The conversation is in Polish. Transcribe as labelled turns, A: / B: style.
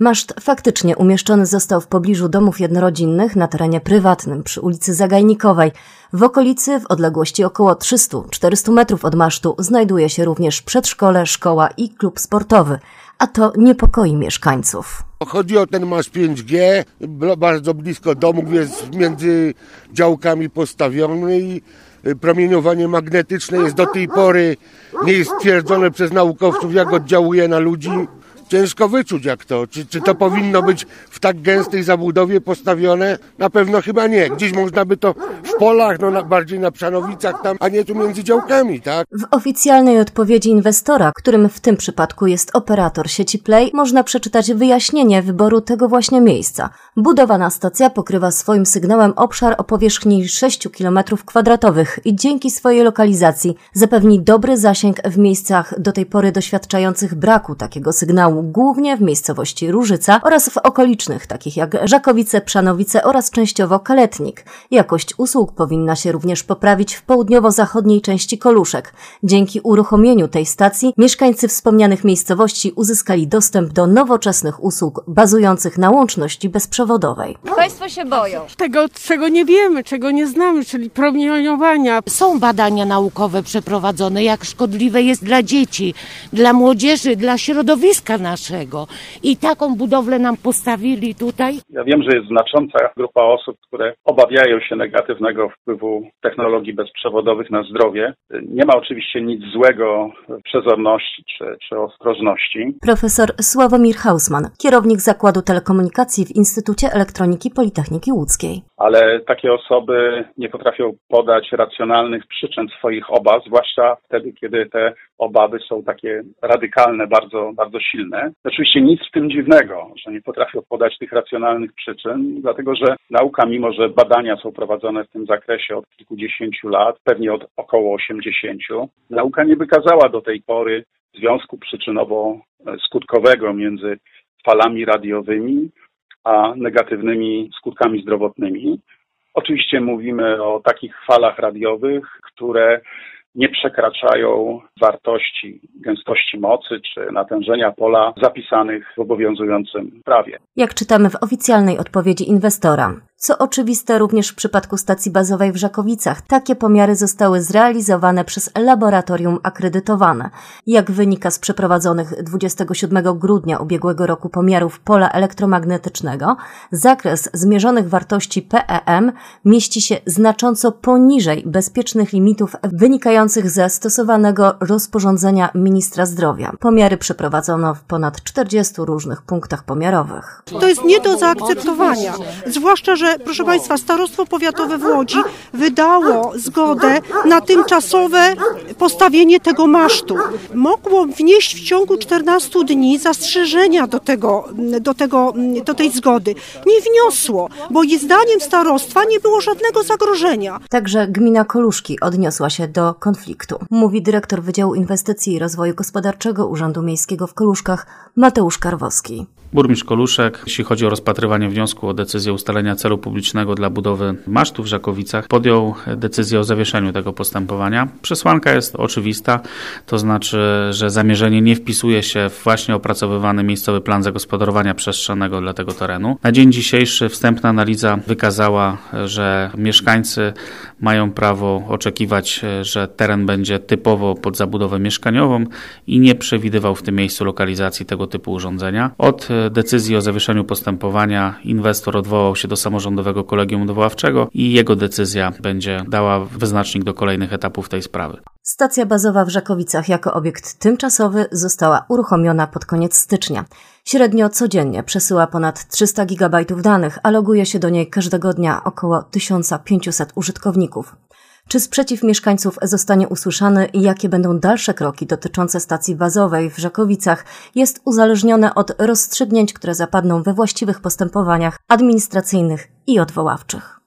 A: Maszt faktycznie umieszczony został w pobliżu domów jednorodzinnych na terenie prywatnym przy ulicy Zagajnikowej. W okolicy, w odległości około 300-400 metrów od masztu, znajduje się również przedszkole, szkoła i klub sportowy. A to niepokoi mieszkańców.
B: Chodzi o ten maszt 5G, bardzo blisko domów, jest między działkami postawiony i promieniowanie magnetyczne jest do tej pory, nie jest stwierdzone przez naukowców, jak oddziałuje na ludzi. Ciężko wyczuć jak to. Czy to powinno być w tak gęstej zabudowie postawione? Na pewno chyba nie. Gdzieś można by to w polach, bardziej na Przanowicach tam, a nie tu między działkami, tak?
A: W oficjalnej odpowiedzi inwestora, którym w tym przypadku jest operator sieci Play, można przeczytać wyjaśnienie wyboru tego właśnie miejsca. Budowana stacja pokrywa swoim sygnałem obszar o powierzchni 6 km² i dzięki swojej lokalizacji zapewni dobry zasięg w miejscach do tej pory doświadczających braku takiego sygnału, głównie w miejscowości Różyca oraz w okolicznych, takich jak Żakowice, Przanowice oraz częściowo Kaletnik. Jakość usług powinna się również poprawić w południowo-zachodniej części Koluszek. Dzięki uruchomieniu tej stacji mieszkańcy wspomnianych miejscowości uzyskali dostęp do nowoczesnych usług bazujących na łączności bezprzewodowej.
C: Państwo się boją
D: tego, czego nie wiemy, czego nie znamy, czyli promieniowania.
E: Są badania naukowe przeprowadzone, jak szkodliwe jest dla dzieci, dla młodzieży, dla środowiska naszego. I taką budowlę nam postawili tutaj.
F: Ja wiem, że jest znacząca grupa osób, które obawiają się negatywnego wpływu technologii bezprzewodowych na zdrowie. Nie ma oczywiście nic złego w przezorności czy ostrożności.
A: Profesor Sławomir Hausman, kierownik Zakładu Telekomunikacji w Instytucie Elektroniki Politechniki Łódzkiej.
F: Ale takie osoby nie potrafią podać racjonalnych przyczyn swoich obaw, zwłaszcza wtedy, kiedy te obawy są takie radykalne, bardzo, bardzo silne. Oczywiście nic w tym dziwnego, że nie potrafią podać tych racjonalnych przyczyn, dlatego że nauka, mimo że badania są prowadzone w tym zakresie od kilkudziesięciu lat, pewnie od około 80, nauka nie wykazała do tej pory związku przyczynowo-skutkowego między falami radiowymi a negatywnymi skutkami zdrowotnymi. Oczywiście mówimy o takich falach radiowych, które nie przekraczają wartości, gęstości mocy czy natężenia pola zapisanych w obowiązującym prawie.
A: Jak czytamy w oficjalnej odpowiedzi inwestora. Co oczywiste również w przypadku stacji bazowej w Żakowicach, takie pomiary zostały zrealizowane przez laboratorium akredytowane. Jak wynika z przeprowadzonych 27 grudnia ubiegłego roku pomiarów pola elektromagnetycznego, zakres zmierzonych wartości PEM mieści się znacząco poniżej bezpiecznych limitów wynikających ze stosowanego rozporządzenia ministra zdrowia. Pomiary przeprowadzono w ponad 40 różnych punktach pomiarowych.
D: To jest nie do zaakceptowania, zwłaszcza, że proszę Państwa, Starostwo Powiatowe w Łodzi wydało zgodę na tymczasowe postawienie tego masztu. Mogło wnieść w ciągu 14 dni zastrzeżenia do tej zgody. Nie wniosło, bo zdaniem starostwa nie było żadnego zagrożenia.
A: Także gmina Koluszki odniosła się do konfliktu, mówi dyrektor Wydziału Inwestycji i Rozwoju Gospodarczego Urzędu Miejskiego w Koluszkach Mateusz Karwowski.
G: Burmistrz Koluszek, jeśli chodzi o rozpatrywanie wniosku o decyzję ustalenia celu publicznego dla budowy masztu w Żakowicach, podjął decyzję o zawieszeniu tego postępowania. Przesłanka jest oczywista, to znaczy, że zamierzenie nie wpisuje się w właśnie opracowywany miejscowy plan zagospodarowania przestrzennego dla tego terenu. Na dzień dzisiejszy wstępna analiza wykazała, że mieszkańcy mają prawo oczekiwać, że teren będzie typowo pod zabudowę mieszkaniową i nie przewidywał w tym miejscu lokalizacji tego typu urządzenia. Od decyzji o zawieszeniu postępowania inwestor odwołał się do samorządowego kolegium odwoławczego i jego decyzja będzie dała wyznacznik do kolejnych etapów tej sprawy.
A: Stacja bazowa w Żakowicach jako obiekt tymczasowy została uruchomiona pod koniec stycznia. Średnio codziennie przesyła ponad 300 GB danych, a loguje się do niej każdego dnia około 1500 użytkowników. Czy sprzeciw mieszkańców zostanie usłyszany i jakie będą dalsze kroki dotyczące stacji bazowej w Żakowicach, jest uzależnione od rozstrzygnięć, które zapadną we właściwych postępowaniach administracyjnych i odwoławczych.